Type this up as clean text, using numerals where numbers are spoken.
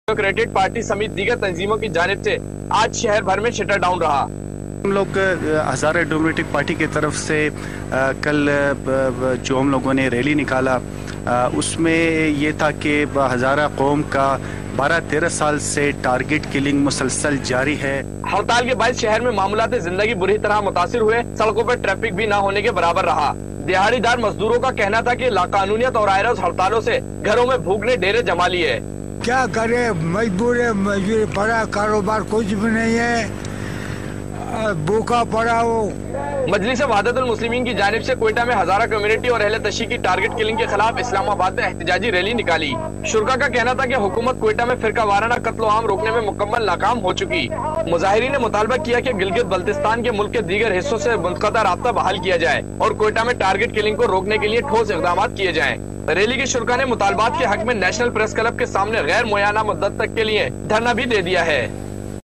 Democratic party समेत दीगर तंजीमों की जानिब से आज शहर भर में शटर डाउन रहा। हम लोग हज़ारा डेमोक्रेटिक पार्टी की तरफ से कल जो हम लोगों ने रैली निकाला उसमें ये था कि हज़ारा कौम का 12-13 साल से टारगेट किलिंग मुसलसल जारी है। हड़ताल के बाद शहर में मामूलात जिंदगी बुरी तरह मुतासिर हुए, सड़कों पर ट्रैफिक भी न होने के बराबर रहा। दिहाड़ीदार मजदूरों का कहना था कि लाकानूनियत और आयरस हड़तालों से घरों में भूख ने डेरे जमा लिए। क्या करे, मजबूरी पड़ा, कारोबार कुछ भी नहीं है, भूखा पड़ा हो। मजलिस वहदतुल मुस्लिमीन की जानिब से कोयटा में हज़ारा कम्युनिटी और अहले तशी की टारगेट किलिंग के खिलाफ इस्लामाबाद में एहतजाजी रैली निकाली। शुरा का कहना था कि हुकूमत कोयटा में फिरका वाराना कत्ल आम रोकने में मुकम्मल नाकाम हो चुकी। मुजाहिरीन ने मुतालबा किया कि गिलगित बल्तिस्तान के मुल्क के दीगर हिस्सों से मुनक़ता राब्ता बहाल किया जाए और कोयटा में टारगेट किलिंग को रोकने के लिए ठोस इक़दाम किए जाएं। रैली के शुरा ने मुतालबात के हक में नेशनल प्रेस क्लब के सामने गैर मुय्यना मुद्दत तक के लिए धरना भी दे दिया है।